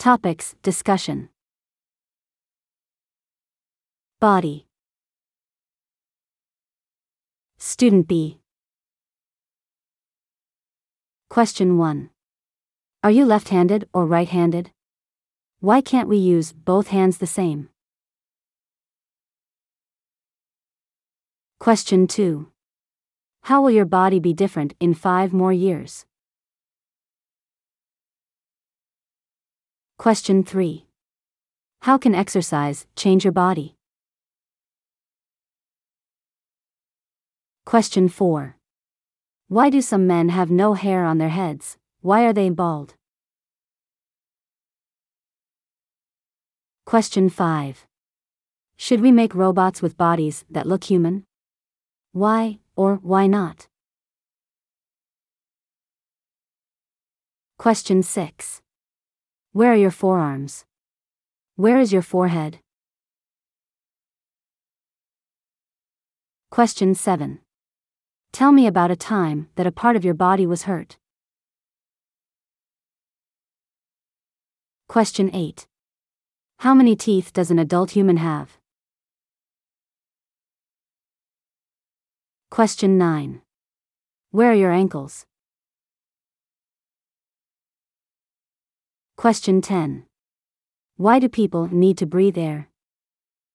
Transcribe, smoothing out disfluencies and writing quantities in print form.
Topics discussion. Body. Student B. Question 1. Are you left-handed or right-handed? Why can't we use both hands the same? Question 2. How will your body be different in 5 more years? Question 3. How can exercise change your body? Question 4. Why do some men have no hair on their heads? Why are they bald? Question 5. Should we make robots with bodies that look human? Why or why not? Question 6. Where are your forearms? Where is your forehead? Question 7. Tell me about a time that a part of your body was hurt. Question 8. How many teeth does an adult human have? Question 9. Where are your ankles? Question 10. Why do people need to breathe air?